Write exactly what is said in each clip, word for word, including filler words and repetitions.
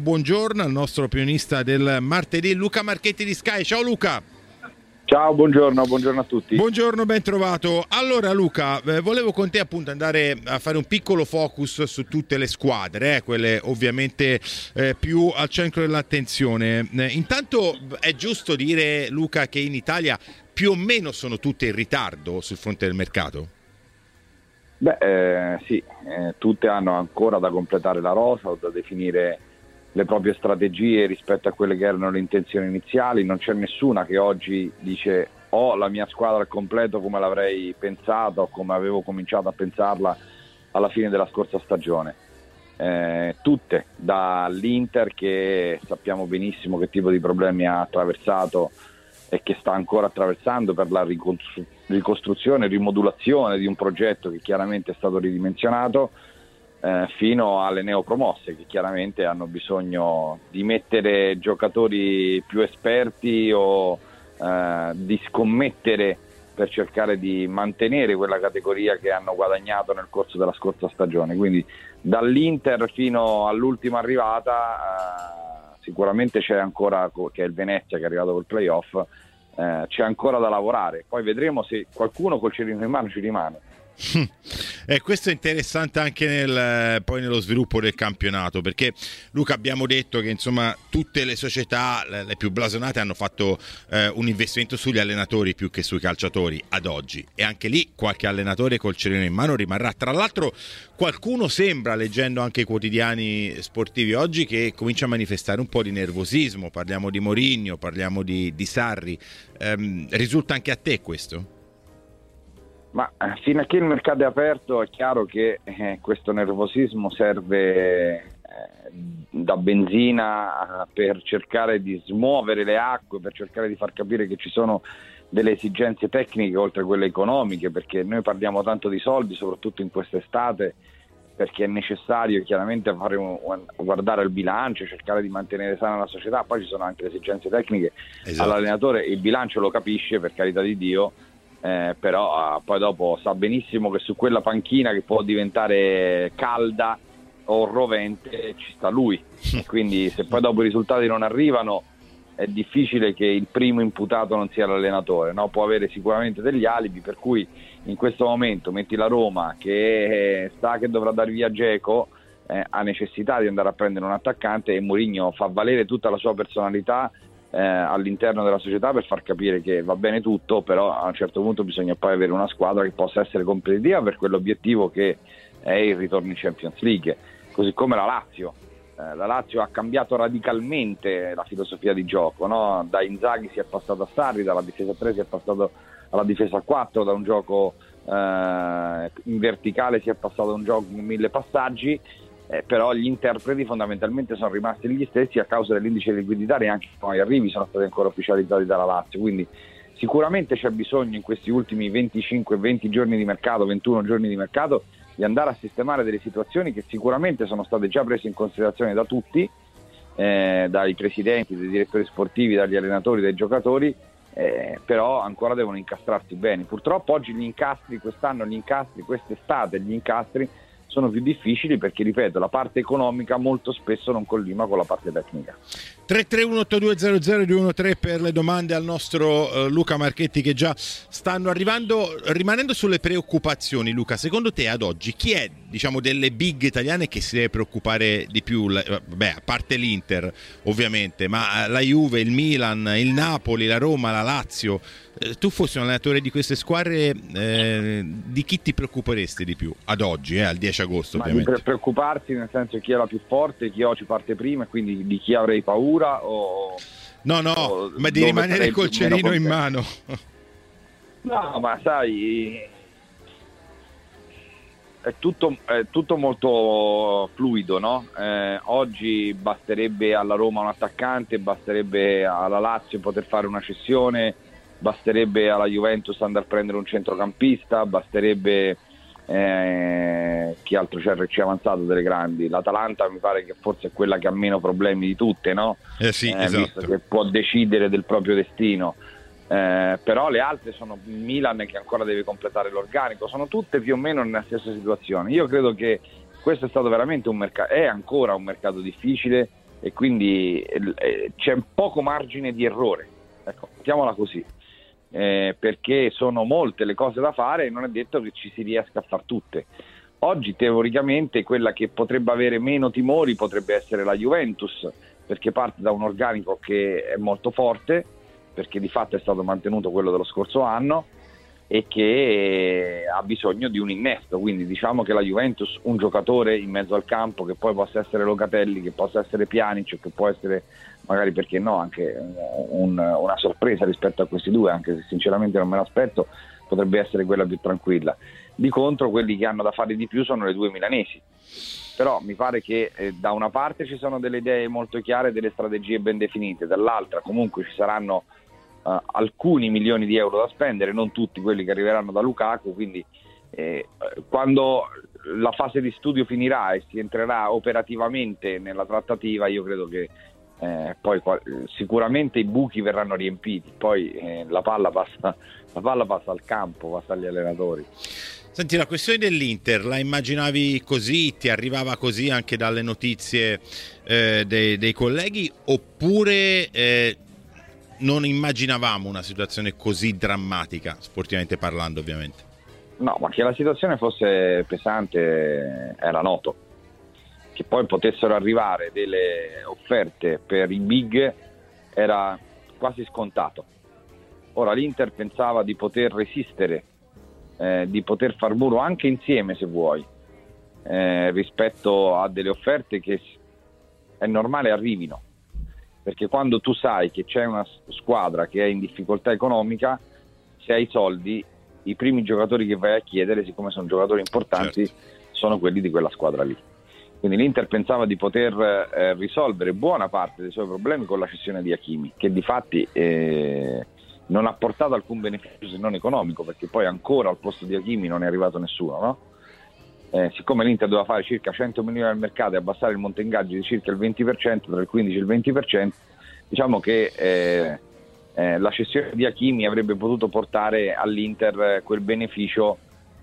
buongiorno al nostro opinionista del martedì, Luca Marchetti di Sky. Ciao Luca. Ciao, buongiorno, buongiorno a tutti. Buongiorno, ben trovato. Allora Luca, eh, volevo con te appunto andare a fare un piccolo focus su tutte le squadre, eh, quelle ovviamente eh, più al centro dell'attenzione. Eh, intanto è giusto dire, Luca, che in Italia più o meno sono tutte in ritardo sul fronte del mercato? Beh, eh, sì, eh, tutte hanno ancora da completare la rosa o da definire le proprie strategie rispetto a quelle che erano le intenzioni iniziali. Non c'è nessuna che oggi dice ho la mia squadra al completo come l'avrei pensata o come avevo cominciato a pensarla alla fine della scorsa stagione. Eh, tutte, dall'Inter, che sappiamo benissimo che tipo di problemi ha attraversato e che sta ancora attraversando per la ricostruzione, rimodulazione di un progetto che chiaramente è stato ridimensionato, eh, fino alle neopromosse che chiaramente hanno bisogno di mettere giocatori più esperti o eh, di scommettere per cercare di mantenere quella categoria che hanno guadagnato nel corso della scorsa stagione. Quindi dall'Inter fino all'ultima arrivata, eh, sicuramente c'è ancora, che è il Venezia che è arrivato col playoff, eh, c'è ancora da lavorare. Poi vedremo se qualcuno col cerino in mano ci rimane. E questo è interessante anche nel, poi nello sviluppo del campionato, perché Luca, abbiamo detto che insomma tutte le società, le, le più blasonate, hanno fatto eh, un investimento sugli allenatori più che sui calciatori ad oggi, e anche lì qualche allenatore col cerino in mano rimarrà. Tra l'altro qualcuno sembra, leggendo anche i quotidiani sportivi oggi, che comincia a manifestare un po' di nervosismo. Parliamo di Mourinho, parliamo di, di Sarri. Ehm, risulta anche a te questo? Ma fino a che il mercato è aperto è chiaro che eh, questo nervosismo serve eh, da benzina per cercare di smuovere le acque, per cercare di far capire che ci sono delle esigenze tecniche oltre a quelle economiche, perché noi parliamo tanto di soldi, soprattutto in quest'estate, perché è necessario chiaramente fare un, un, guardare il bilancio, cercare di mantenere sana la società. Poi ci sono anche le esigenze tecniche. Esatto. All'allenatore il bilancio lo capisce, per carità di Dio, Eh, però eh, poi dopo sa benissimo che su quella panchina che può diventare calda o rovente ci sta lui, e quindi se poi dopo i risultati non arrivano è difficile che il primo imputato non sia l'allenatore, no? Può avere sicuramente degli alibi, per cui in questo momento metti la Roma che sa che dovrà dare via Dzeko, eh, ha necessità di andare a prendere un attaccante, e Mourinho fa valere tutta la sua personalità Eh, all'interno della società per far capire che va bene tutto, però a un certo punto bisogna poi avere una squadra che possa essere competitiva per quell'obiettivo che è il ritorno in Champions League, così come la Lazio. Eh, la Lazio ha cambiato radicalmente la filosofia di gioco, no? Da Inzaghi si è passato a Sarri, dalla difesa a tre si è passato alla difesa a quattro, da un gioco eh, in verticale si è passato a un gioco con mille passaggi. Eh, però gli interpreti fondamentalmente sono rimasti gli stessi a causa dell'indice di liquidità, e anche poi arrivi sono stati ancora ufficializzati dalla Lazio. Quindi sicuramente c'è bisogno in questi ultimi venticinque venti giorni di mercato, ventuno giorni di mercato, di andare a sistemare delle situazioni che sicuramente sono state già prese in considerazione da tutti, eh, dai presidenti, dai direttori sportivi, dagli allenatori, dai giocatori, eh, però ancora devono incastrarsi bene. Purtroppo oggi gli incastri, quest'anno gli incastri, quest'estate gli incastri sono più difficili, perché ripeto, la parte economica molto spesso non collima con la parte tecnica. tre tre uno otto due zero zero due uno tre per le domande al nostro uh, Luca Marchetti, che già stanno arrivando. Rimanendo sulle preoccupazioni, Luca, secondo te ad oggi chi è, diciamo, delle big italiane che si deve preoccupare di più? Beh, a parte l'Inter ovviamente, ma la Juve, il Milan, il Napoli, la Roma, la Lazio. Eh, tu fossi un allenatore di queste squadre, eh, di chi ti preoccuperesti di più ad oggi, eh, al dieci agosto? Ma ovviamente. Per preoccuparsi nel senso chi è la più forte, chi oggi parte prima, e quindi di chi avrei paura, o no no o ma di rimanere col cerino in mano? No, ma sai, è tutto, è tutto molto fluido, no? Eh, oggi basterebbe alla Roma un attaccante, basterebbe alla Lazio poter fare una cessione, basterebbe alla Juventus andare a prendere un centrocampista, basterebbe eh, chi altro c'è c'è avanzato delle grandi. L'Atalanta mi pare che forse è quella che ha meno problemi di tutte, no? Eh sì, eh, esatto. Visto che può decidere del proprio destino. Eh, però le altre sono Milan, che ancora deve completare l'organico, sono tutte più o meno nella stessa situazione. Io credo che questo è stato veramente un mercato, è ancora un mercato difficile, e quindi eh, c'è poco margine di errore, ecco, mettiamola così, eh, perché sono molte le cose da fare e non è detto che ci si riesca a far tutte. Oggi teoricamente quella che potrebbe avere meno timori potrebbe essere la Juventus, perché parte da un organico che è molto forte, perché di fatto è stato mantenuto quello dello scorso anno e che ha bisogno di un innesto, quindi diciamo che la Juventus, un giocatore in mezzo al campo, che poi possa essere Locatelli, che possa essere Pjanic, che può essere magari, perché no, anche un, una sorpresa rispetto a questi due, anche se sinceramente non me l'aspetto, potrebbe essere quella più tranquilla. Di contro quelli che hanno da fare di più sono le due milanesi, però mi pare che eh, da una parte ci sono delle idee molto chiare, delle strategie ben definite, dall'altra comunque ci saranno uh, alcuni milioni di euro da spendere, non tutti quelli che arriveranno da Lukaku, quindi eh, quando la fase di studio finirà e si entrerà operativamente nella trattativa, io credo che eh, poi qua, sicuramente i buchi verranno riempiti, poi eh, la palla passa, la palla passa al campo, passa agli allenatori. Senti, la questione dell'Inter la immaginavi così? Ti arrivava così anche dalle notizie eh, dei, dei colleghi, oppure eh, non immaginavamo una situazione così drammatica, sportivamente parlando ovviamente? No, ma che la situazione fosse pesante era noto. Che poi potessero arrivare delle offerte per i big era quasi scontato. Ora l'Inter pensava di poter resistere, Eh, di poter far muro anche insieme se vuoi, eh, rispetto a delle offerte che è normale arrivino, perché quando tu sai che c'è una squadra che è in difficoltà economica, se hai soldi, i primi giocatori che vai a chiedere, siccome sono giocatori importanti, certo, sono quelli di quella squadra lì. Quindi l'Inter pensava di poter eh, risolvere buona parte dei suoi problemi con la cessione di Hakimi, che di fatti eh, non ha portato alcun beneficio se non economico, perché poi ancora al posto di Hakimi non è arrivato nessuno, no? Eh, siccome l'Inter doveva fare circa cento milioni al mercato e abbassare il monte ingaggi di circa il venti per cento, tra il quindici e il venti per cento, diciamo che eh, eh, la cessione di Hakimi avrebbe potuto portare all'Inter quel beneficio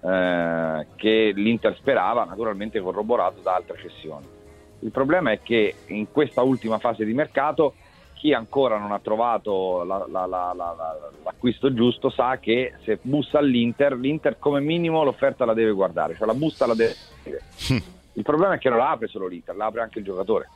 eh, che l'Inter sperava, naturalmente corroborato da altre cessioni. Il problema è che in questa ultima fase di mercato chi ancora non ha trovato la, la, la, la, l'acquisto giusto sa che se bussa all'Inter, l'Inter come minimo l'offerta la deve guardare, cioè la busta la deve vedere. Il problema è che non la apre solo l'Inter, la apre anche il giocatore.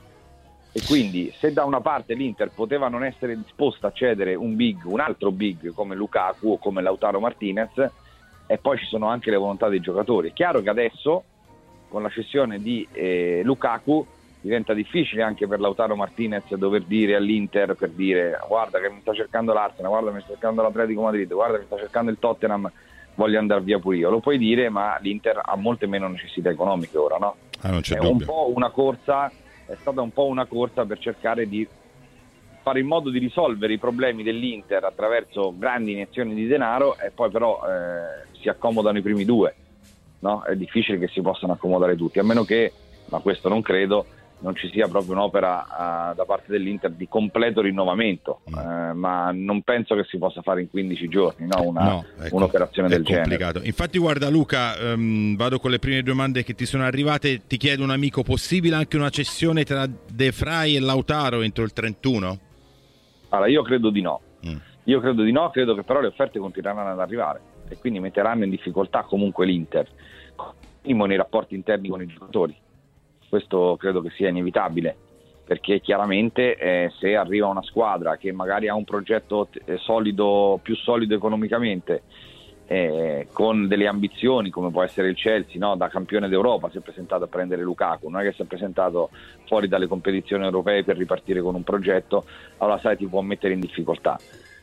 E quindi se da una parte l'Inter poteva non essere disposta a cedere un big, un altro big come Lukaku o come Lautaro Martinez, e poi ci sono anche le volontà dei giocatori. È chiaro che adesso con la cessione di eh, Lukaku diventa difficile anche per Lautaro Martinez dover dire all'Inter, per dire guarda che mi sta cercando l'Arsenal, guarda mi sta cercando l'Atletico Madrid, guarda mi sta cercando il Tottenham, voglio andare via pure io. Lo puoi dire, ma l'Inter ha molte meno necessità economiche ora, no? Ah, non c'è è dubbio. un po' una corsa, è stata un po' una corsa per cercare di fare in modo di risolvere i problemi dell'Inter attraverso grandi iniezioni di denaro, e poi però eh, si accomodano i primi due, no? È difficile che si possano accomodare tutti, a meno che, ma questo non credo, non ci sia proprio un'opera uh, da parte dell'Inter di completo rinnovamento, mm. uh, ma non penso che si possa fare in quindici giorni, no? Una, no, ecco, un'operazione del complicato. genere. Infatti guarda Luca, um, vado con le prime domande che ti sono arrivate. Ti chiedo un amico, possibile anche una cessione tra De Vrij e Lautaro entro il trentuno? Allora io credo di no, mm. io credo di no, credo che però le offerte continueranno ad arrivare e quindi metteranno in difficoltà comunque l'Inter, primo nei rapporti interni con i giocatori. Questo credo che sia inevitabile, perché chiaramente eh, se arriva una squadra che magari ha un progetto t- solido, più solido economicamente, eh, con delle ambizioni come può essere il Chelsea, no? Da campione d'Europa si è presentato a prendere Lukaku, non è che si è presentato fuori dalle competizioni europee per ripartire con un progetto, allora sai ti può mettere in difficoltà.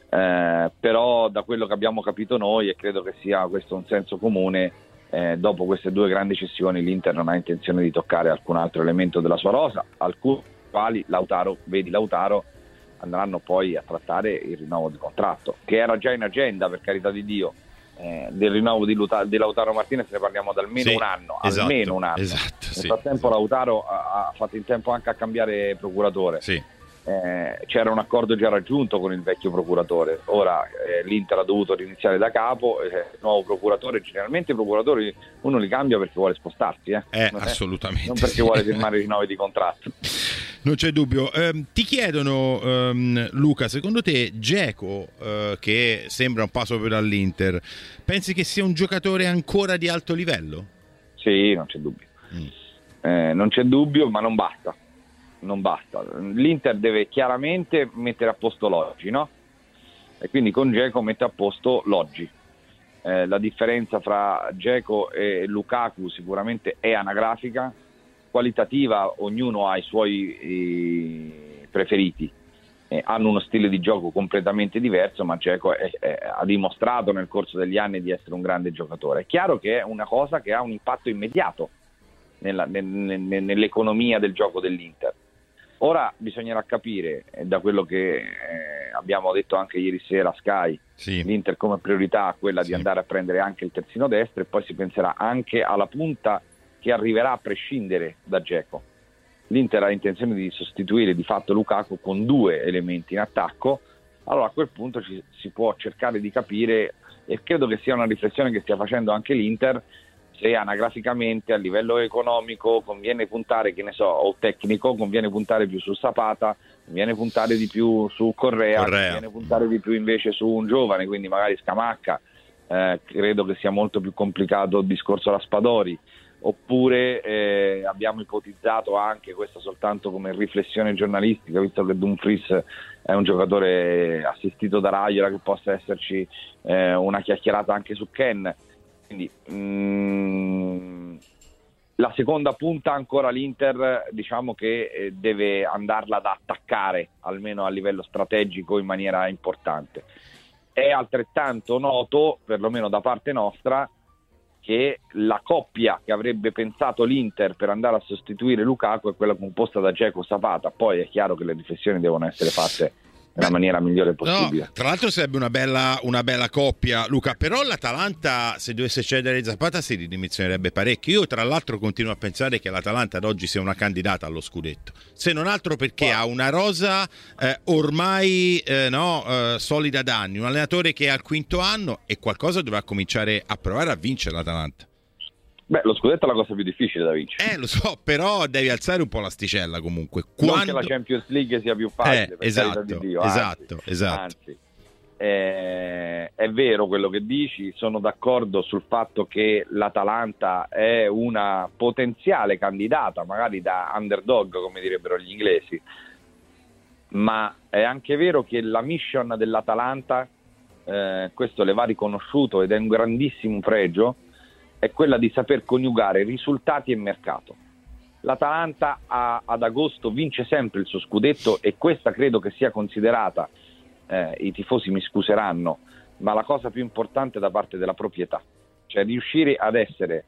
Eh, però da quello che abbiamo capito noi, e credo che sia questo un senso comune, Eh, dopo queste due grandi cessioni l'Inter non ha intenzione di toccare alcun altro elemento della sua rosa, alcuni quali Lautaro, vedi Lautaro, andranno poi a trattare il rinnovo di contratto, che era già in agenda, per carità di Dio. Eh, del rinnovo di, Luta- di Lautaro Martinez ne parliamo da almeno sì, un anno, esatto, almeno un anno. Esatto, nel sì, frattempo sì. Lautaro ha, ha fatto in tempo anche a cambiare procuratore. Sì. Eh, c'era un accordo già raggiunto con il vecchio procuratore, ora eh, l'Inter ha dovuto riniziare da capo, eh, il nuovo procuratore, generalmente i procuratori uno li cambia perché vuole spostarsi, eh, eh non assolutamente non perché vuole firmare i rinnovi di contratto. Non c'è dubbio. Eh, ti chiedono, ehm, Luca, secondo te Dzeko, eh, che sembra un passo per all'Inter, pensi che sia un giocatore ancora di alto livello? Sì, non c'è dubbio. Mm. Eh, non c'è dubbio, ma non basta. Non basta. L'Inter deve chiaramente mettere a posto l'oggi, no? E quindi con Dzeko mette a posto l'oggi. Eh, la differenza fra Dzeko e Lukaku sicuramente è anagrafica, qualitativa, ognuno ha i suoi eh, preferiti, eh, hanno uno stile di gioco completamente diverso, ma Dzeko è, è, ha dimostrato nel corso degli anni di essere un grande giocatore. È chiaro che è una cosa che ha un impatto immediato nella, nel, nel, nell'economia del gioco dell'Inter. Ora bisognerà capire, eh, da quello che eh, abbiamo detto anche ieri sera a Sky, sì. L'Inter come priorità ha quella sì. di andare a prendere anche il terzino destro, e poi si penserà anche alla punta che arriverà a prescindere da Dzeko. L'Inter ha intenzione di sostituire di fatto Lukaku con due elementi in attacco, allora a quel punto ci, si può cercare di capire, e credo che sia una riflessione che stia facendo anche l'Inter, se anagraficamente a livello economico conviene puntare, che ne so, o tecnico, conviene puntare più su Zapata, conviene puntare di più su Correa, Correa. conviene puntare di più invece su un giovane, quindi magari Scamacca. Eh, credo che sia molto più complicato il discorso Raspadori. Oppure eh, abbiamo ipotizzato anche, questa soltanto come riflessione giornalistica, visto che Dumfries è un giocatore assistito da Raiola, che possa esserci eh, una chiacchierata anche su Ken. Quindi mh, la seconda punta ancora l'Inter, diciamo che eh, deve andarla ad attaccare almeno a livello strategico in maniera importante. È altrettanto noto, perlomeno da parte nostra, che la coppia che avrebbe pensato l'Inter per andare a sostituire Lukaku è quella composta da Dzeko Zapata. Poi è chiaro che le riflessioni devono essere fatte nella maniera migliore possibile. No, tra l'altro sarebbe una bella, una bella coppia, Luca, però l'Atalanta, se dovesse cedere Zapata, si ridimensionerebbe parecchio. Io tra l'altro continuo a pensare che l'Atalanta ad oggi sia una candidata allo scudetto, se non altro perché wow. ha una rosa eh, ormai eh, no, eh, solida da anni, un allenatore che è al quinto anno, e qualcosa dovrà cominciare a provare a vincere l'Atalanta. Beh, lo scudetto è la cosa più difficile da vincere. Eh, lo so, però devi alzare un po' l'asticella comunque. Quando... Non che la Champions League sia più facile, eh, per esatto, di Dio. esatto, anzi, esatto. Anzi, eh, è vero quello che dici, sono d'accordo sul fatto che l'Atalanta è una potenziale candidata, magari da underdog, come direbbero gli inglesi, ma è anche vero che la mission dell'Atalanta, eh, questo le va riconosciuto ed è un grandissimo pregio, è quella di saper coniugare risultati e mercato. L'Atalanta a, ad agosto vince sempre il suo scudetto, e questa credo che sia considerata, eh, i tifosi mi scuseranno, ma la cosa più importante da parte della proprietà, cioè riuscire ad essere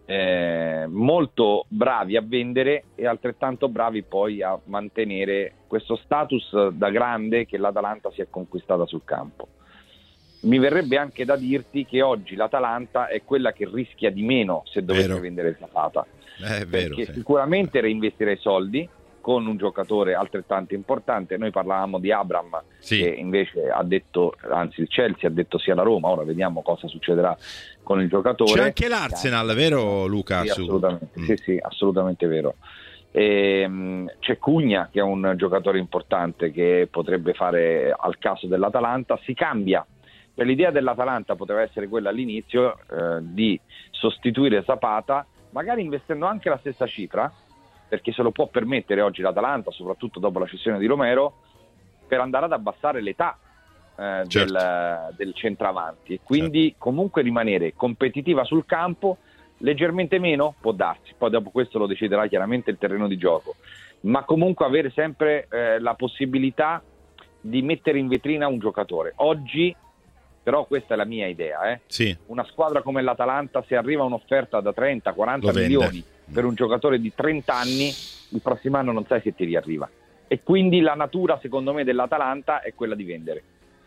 eh, molto bravi a vendere e altrettanto bravi poi a mantenere questo status da grande che l'Atalanta si è conquistata sul campo. Mi verrebbe anche da dirti che oggi l'Atalanta è quella che rischia di meno se dovesse vero. vendere Zapata, è vero, perché sì. sicuramente reinvestirà i soldi con un giocatore altrettanto importante. Noi parlavamo di Abraham, sì. che invece ha detto, anzi il Chelsea ha detto sia la Roma, ora vediamo cosa succederà con il giocatore. C'è anche l'Arsenal, vero Luca? Sì, assolutamente, mm. sì, sì, assolutamente vero. E, um, c'è Cugna, che è un giocatore importante che potrebbe fare al caso dell'Atalanta. Si cambia. Per l'idea dell'Atalanta poteva essere quella all'inizio eh, di sostituire Zapata, magari investendo anche la stessa cifra, perché se lo può permettere oggi l'Atalanta, soprattutto dopo la cessione di Romero, per andare ad abbassare l'età eh, certo. del, del centravanti, e quindi certo. comunque rimanere competitiva sul campo. Leggermente meno può darsi, poi dopo questo lo deciderà chiaramente il terreno di gioco, ma comunque avere sempre eh, la possibilità di mettere in vetrina un giocatore. Oggi però questa è la mia idea, eh. sì. una squadra come l'Atalanta, se arriva un'offerta da trenta quaranta milioni per un giocatore di trenta anni, il prossimo anno non sai se ti riarriva, e quindi la natura secondo me dell'Atalanta è quella di vendere.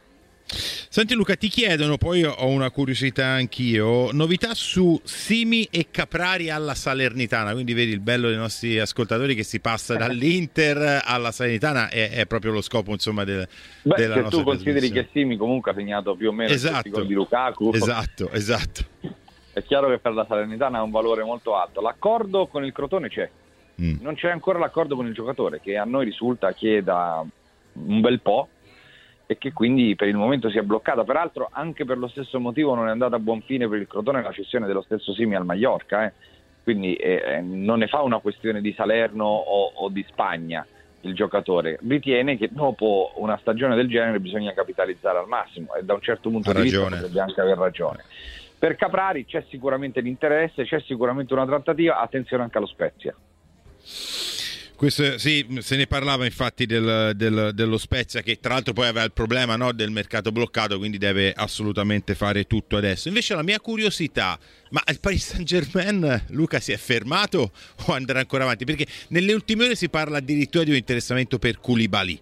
Senti Luca, ti chiedono, poi ho una curiosità anch'io, novità su Simi e Caprari alla Salernitana, quindi vedi il bello dei nostri ascoltatori che si passa dall'Inter alla Salernitana, è, è proprio lo scopo insomma del, Beh, della se nostra tu consideri che Simi comunque ha segnato più o meno esatto. il gol di Lukaku, esatto, esatto. È chiaro che per la Salernitana ha un valore molto alto. L'accordo con il Crotone c'è, mm. non c'è ancora l'accordo con il giocatore, che a noi risulta chieda un bel po' e che quindi per il momento si è bloccata. Peraltro anche per lo stesso motivo non è andata a buon fine per il Crotone la cessione dello stesso Simi al Mallorca, eh. quindi eh, non ne fa una questione di Salerno o, o di Spagna. Il giocatore ritiene che dopo una stagione del genere bisogna capitalizzare al massimo, e da un certo punto ha di ragione. vista potrebbe anche aver ragione. Per Caprari c'è sicuramente l'interesse, c'è sicuramente una trattativa, attenzione anche allo Spezia. Questo, sì, se ne parlava infatti del, del, dello Spezia, che tra l'altro poi aveva il problema, no, del mercato bloccato, quindi deve assolutamente fare tutto adesso. Invece la mia curiosità, ma il Paris Saint-Germain, Luca, si è fermato o andrà ancora avanti? Perché nelle ultime ore si parla addirittura di un interessamento per Koulibaly.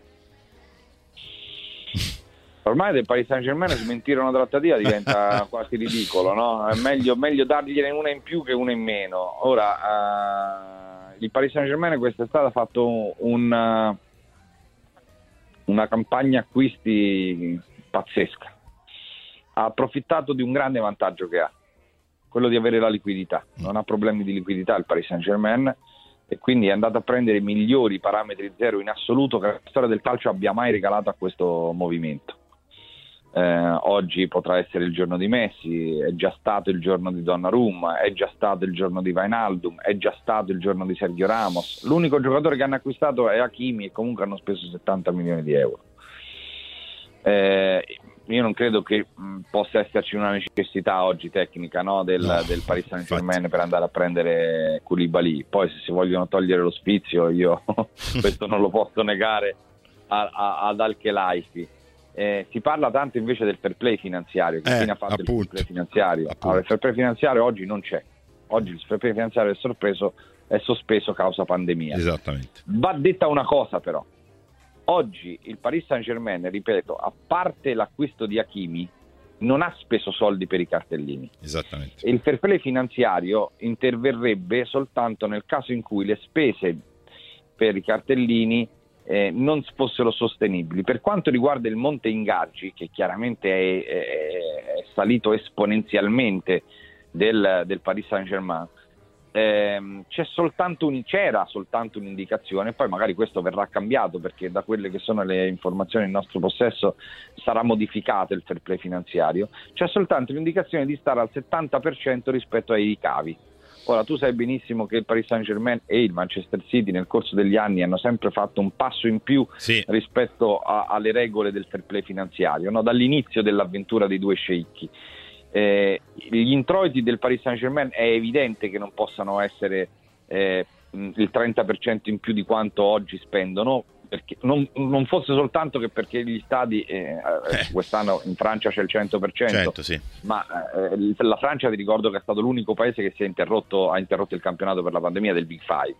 Ormai del Paris Saint-Germain smentire una trattativa diventa quasi ridicolo, no? È meglio, meglio dargliene una in più che una in meno. Ora, uh, il Paris Saint-Germain quest'estate ha fatto un, uh, una campagna acquisti pazzesca. Ha approfittato di un grande vantaggio che ha, quello di avere la liquidità. Non ha problemi di liquidità il Paris Saint-Germain, e quindi è andato a prendere i migliori parametri zero in assoluto che la storia del calcio abbia mai regalato a questo movimento. Eh, oggi potrà essere il giorno di Messi, è già stato il giorno di Donnarumma, è già stato il giorno di Wijnaldum, è già stato il giorno di Sergio Ramos. L'unico giocatore che hanno acquistato è Hakimi, e comunque hanno speso settanta milioni di euro. Eh, io non credo che mh, possa esserci una necessità oggi tecnica, no, del, no, del Paris Saint-Germain per andare a prendere Koulibaly. Poi se si vogliono togliere lo sfizio, io questo non lo posso negare a, a, ad Al-Khelaifi. Eh, si parla tanto invece del fair play finanziario, che eh, fine ha fatto appunto, il fair play finanziario. Allora, il fair play finanziario oggi non c'è. Oggi il fair play finanziario è, sorpreso, è sospeso causa pandemia. Esattamente. Va detta una cosa però: oggi il Paris Saint-Germain, ripeto, a parte l'acquisto di Hakimi, non ha speso soldi per i cartellini. Esattamente. Il fair play finanziario interverrebbe soltanto nel caso in cui le spese per i cartellini eh, non fossero sostenibili. Per quanto riguarda il monte ingaggi, che chiaramente è, è, è salito esponenzialmente del, del Paris Saint-Germain, ehm, c'è soltanto un, c'era soltanto un'indicazione, poi magari questo verrà cambiato, perché da quelle che sono le informazioni in nostro possesso sarà modificato il fair play finanziario. C'è soltanto l'indicazione di stare al settanta per cento rispetto ai ricavi. Ora, tu sai benissimo che il Paris Saint-Germain e il Manchester City nel corso degli anni hanno sempre fatto un passo in più, sì, rispetto a, alle regole del fair play finanziario, no? Dall'inizio dell'avventura dei due sceicchi. Eh, gli introiti del Paris Saint-Germain è evidente che non possano essere eh, il trenta per cento in più di quanto oggi spendono, perché non, non fosse soltanto che perché gli stadi eh, eh. quest'anno in Francia c'è il cento per cento, cento, sì. ma eh, la Francia, ti ricordo che è stato l'unico paese che si è interrotto, ha interrotto il campionato per la pandemia del Big Five,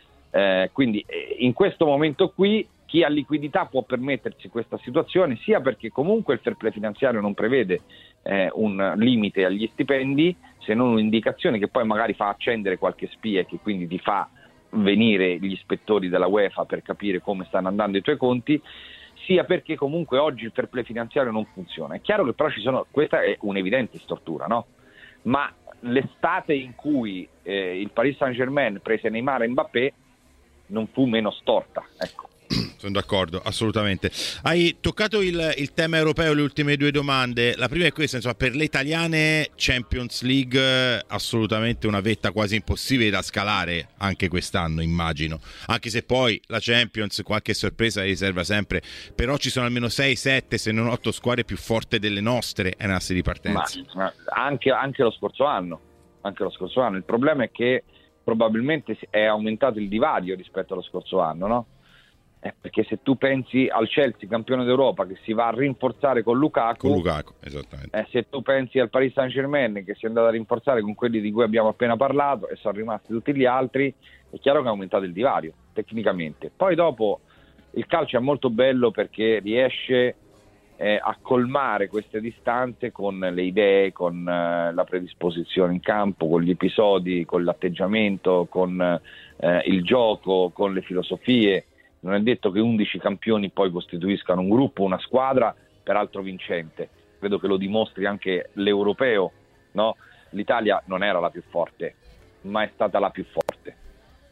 eh, quindi eh, in questo momento qui chi ha liquidità può permettersi questa situazione, sia perché comunque il fair play finanziario non prevede eh, un limite agli stipendi, se non un'indicazione che poi magari fa accendere qualche spia e che quindi ti fa venire gli ispettori della UEFA per capire come stanno andando i tuoi conti, sia perché comunque oggi il fair play finanziario non funziona. È chiaro che però ci sono, questa è un'evidente stortura, no? Ma l'estate in cui eh, il Paris Saint-Germain prese Neymar e Mbappé non fu meno storta, ecco. Sono d'accordo, assolutamente. Hai toccato il, il tema europeo, le ultime due domande. La prima è questa, insomma, per le italiane Champions League assolutamente una vetta quasi impossibile da scalare anche quest'anno, immagino. Anche se poi la Champions qualche sorpresa riserva sempre, però ci sono almeno sei sette, se non otto squadre più forti delle nostre ai nastri di partenza. Ma, anche, anche lo scorso anno, anche lo scorso anno. Il problema è che probabilmente è aumentato il divario rispetto allo scorso anno, no? Eh, perché se tu pensi al Chelsea campione d'Europa che si va a rinforzare con Lukaku, con Lukaku esattamente. Eh, se tu pensi al Paris Saint-Germain che si è andato a rinforzare con quelli di cui abbiamo appena parlato e sono rimasti tutti gli altri, è chiaro che ha aumentato il divario tecnicamente. Poi dopo il calcio è molto bello perché riesce eh, a colmare queste distanze con le idee, con eh, la predisposizione in campo, con gli episodi, con l'atteggiamento, con eh, il gioco, con le filosofie. Non è detto che undici campioni poi costituiscano un gruppo, una squadra, peraltro vincente. Credo che lo dimostri anche l'europeo, no? L'Italia non era la più forte, ma è stata la più forte.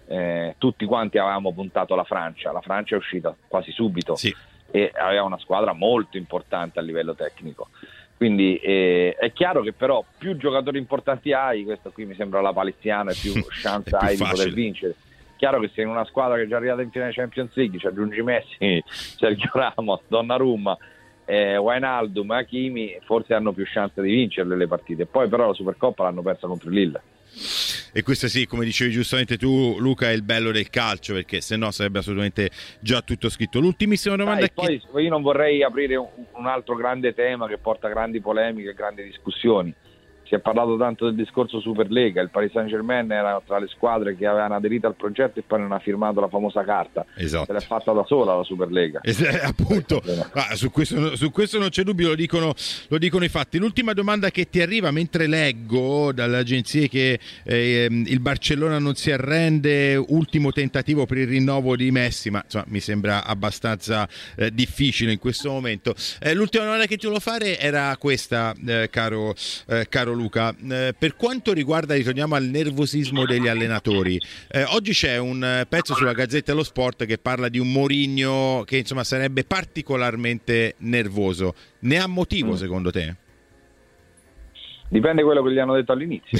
eh, tutti quanti avevamo puntato la Francia, la Francia è uscita quasi subito, sì, e aveva una squadra molto importante a livello tecnico. Quindi eh, è chiaro che però più giocatori importanti hai, questo qui mi sembra la paliziana, e più chance hai di poter vincere. Chiaro che se in una squadra che è già arrivata in finale Champions League ci aggiungi Messi, Sergio Ramos, Donnarumma, eh, Wijnaldum, Hakimi, forse hanno più chance di vincerle le partite. Poi però la Supercoppa l'hanno persa contro il Lille. E questo sì, come dicevi giustamente tu, Luca, è il bello del calcio, perché se no sarebbe assolutamente già tutto scritto. L'ultimissima domanda Dai, è poi che... io non vorrei aprire un, un altro grande tema che porta grandi polemiche, grandi discussioni. Si è parlato tanto del discorso Superlega, il Paris Saint-Germain era tra le squadre che avevano aderito al progetto e poi non ha firmato la famosa carta. Esatto. Se l'è fatta da sola la Superlega. Es- appunto, ah, su, questo, su questo non c'è dubbio, lo dicono, lo dicono i fatti. L'ultima domanda che ti arriva mentre leggo dalle agenzie che eh, il Barcellona non si arrende, ultimo tentativo per il rinnovo di Messi, ma insomma mi sembra abbastanza eh, difficile in questo momento. Eh, l'ultima domanda che ti volevo fare era questa, eh, caro, eh, caro Luca, eh, per quanto riguarda, ritorniamo al nervosismo degli allenatori, eh, oggi c'è un eh, pezzo sulla Gazzetta dello Sport che parla di un Mourinho che insomma sarebbe particolarmente nervoso. Ne ha motivo, mm. secondo te? Dipende quello che gli hanno detto all'inizio.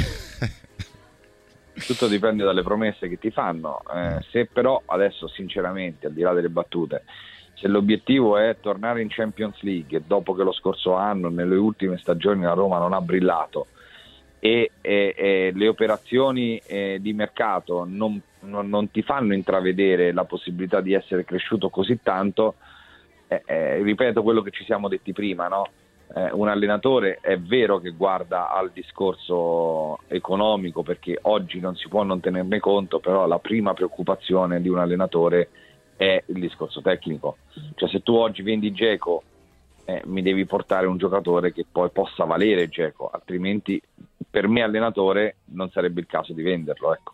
Tutto dipende dalle promesse che ti fanno, eh, se però adesso sinceramente, al di là delle battute, se l'obiettivo è tornare in Champions League dopo che lo scorso anno, nelle ultime stagioni, la Roma non ha brillato e, e, e le operazioni eh, di mercato non, non, non ti fanno intravedere la possibilità di essere cresciuto così tanto, eh, eh, ripeto quello che ci siamo detti prima, no? Eh, un allenatore è vero che guarda al discorso economico, perché oggi non si può non tenerne conto, però la prima preoccupazione di un allenatore è il discorso tecnico. Cioè, se tu oggi vendi Dzeko, eh, mi devi portare un giocatore che poi possa valere Dzeko, altrimenti per me allenatore non sarebbe il caso di venderlo, ecco.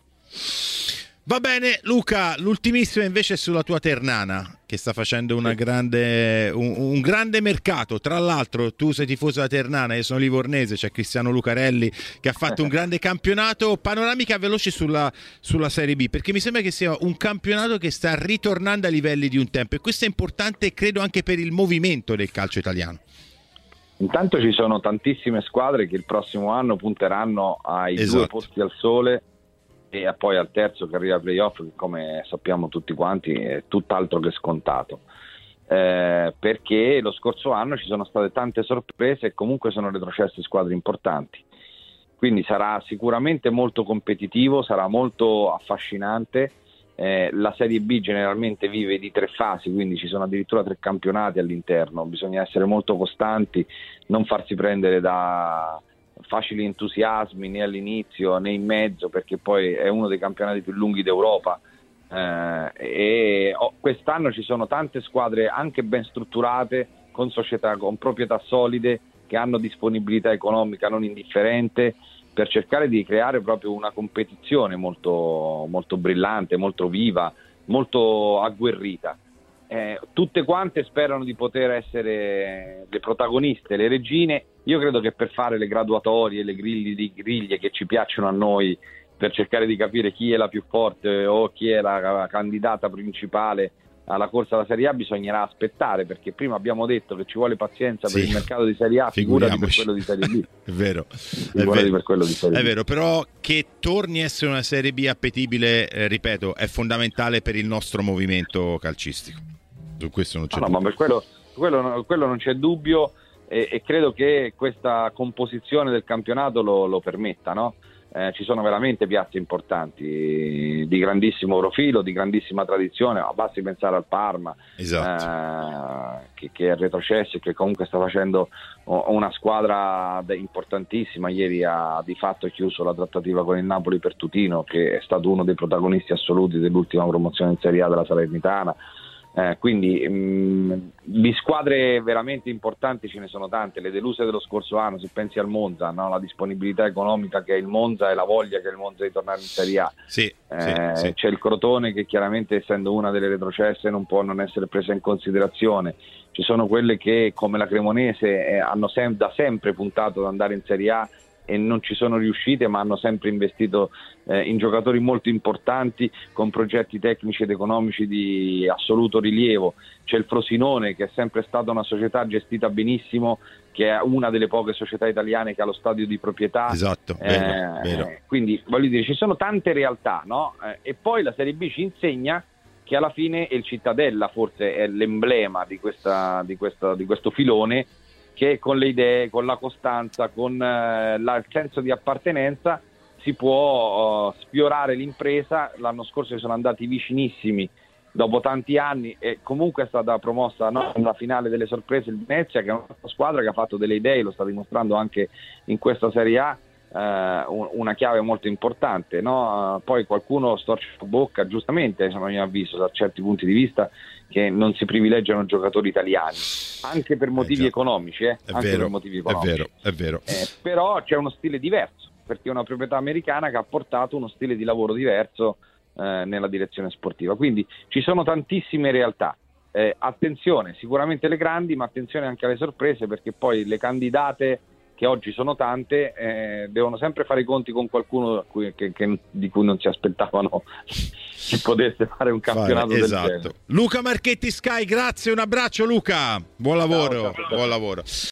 Va bene Luca, l'ultimissima invece è sulla tua Ternana, che sta facendo una grande, un, un grande mercato. Tra l'altro tu sei tifoso da Ternana, io sono livornese, c'è Cristiano Lucarelli che ha fatto un grande campionato. Panoramica veloce sulla, sulla Serie B, perché mi sembra che sia un campionato che sta ritornando ai livelli di un tempo, e questo è importante credo anche per il movimento del calcio italiano. Intanto ci sono tantissime squadre che il prossimo anno punteranno ai esatto. due posti al sole e poi al terzo che arriva ai playoff, che come sappiamo tutti quanti è tutt'altro che scontato, eh, perché lo scorso anno ci sono state tante sorprese e comunque sono retrocesse squadre importanti, quindi sarà sicuramente molto competitivo, sarà molto affascinante. Eh, la Serie B generalmente vive di tre fasi, quindi ci sono addirittura tre campionati all'interno, bisogna essere molto costanti, non farsi prendere da facili entusiasmi né all'inizio né in mezzo, perché poi è uno dei campionati più lunghi d'Europa, eh, e oh, quest'anno ci sono tante squadre anche ben strutturate, con società, con proprietà solide, che hanno disponibilità economica non indifferente, per cercare di creare proprio una competizione molto, molto brillante, molto viva, molto agguerrita. Eh, tutte quante sperano di poter essere le protagoniste, le regine. Io credo che per fare le graduatorie, le griglie di griglie che ci piacciono a noi, per cercare di capire chi è la più forte o chi è la, la candidata principale alla corsa alla Serie A, bisognerà aspettare, perché prima abbiamo detto che ci vuole pazienza sì. per il mercato di Serie A, figurati per quello di Serie B. È vero, è vero. Per quello di Serie è B. vero, però che torni a essere una Serie B appetibile, eh, ripeto, è fondamentale per il nostro movimento calcistico. Su questo non c'è no, dubbio. No, ma per quello, quello, quello non c'è dubbio, e, e credo che questa composizione del campionato lo, lo permetta, no? Eh, ci sono veramente piazze importanti di grandissimo profilo, di grandissima tradizione, ma basti pensare al Parma, esatto. eh, che, che è retrocesso e che comunque sta facendo una squadra importantissima. Ieri ha di fatto chiuso la trattativa con il Napoli per Tutino, che è stato uno dei protagonisti assoluti dell'ultima promozione in Serie A della Salernitana. Eh, quindi mh, di squadre veramente importanti ce ne sono tante. Le deluse dello scorso anno, se pensi al Monza, no? La disponibilità economica che è il Monza e la voglia che è il Monza di tornare in Serie A. Sì, eh, sì, sì. C'è il Crotone che chiaramente, essendo una delle retrocesse, non può non essere presa in considerazione. Ci sono quelle che, come la Cremonese, eh, hanno sem- da sempre puntato ad andare in Serie A e non ci sono riuscite, ma hanno sempre investito eh, in giocatori molto importanti con progetti tecnici ed economici di assoluto rilievo. C'è il Frosinone, che è sempre stata una società gestita benissimo, che è una delle poche società italiane che ha lo stadio di proprietà. Esatto, eh, vero, vero. Quindi voglio dire, ci sono tante realtà, no? Eh, e poi la Serie B ci insegna che alla fine il Cittadella forse è l'emblema di, questa, di, questa, di questo filone, che con le idee, con la costanza, con eh, la, il senso di appartenenza si può uh, sfiorare l'impresa. L'anno scorso sono andati vicinissimi dopo tanti anni e comunque è stata promossa, no, nella finale delle sorprese il Venezia, che è una squadra che ha fatto delle idee, lo sta dimostrando anche in questa Serie A, eh, una chiave molto importante, no? Poi qualcuno storce la bocca, giustamente a mio avviso, da certi punti di vista, che non si privilegiano giocatori italiani, anche per motivi eh economici, eh? È anche vero, per motivi economici. È vero, è vero. Eh, però c'è uno stile diverso, perché è una proprietà americana che ha portato uno stile di lavoro diverso eh, nella direzione sportiva. Quindi ci sono tantissime realtà. Eh, attenzione, sicuramente le grandi, ma attenzione anche alle sorprese, perché poi le candidate, che oggi sono tante, eh, devono sempre fare i conti con qualcuno cui, che, che, di cui non si aspettavano che potesse fare un campionato fare, del esatto. genere. Luca Marchetti, Sky, grazie, un abbraccio Luca, buon lavoro, ciao, ciao. Buon lavoro.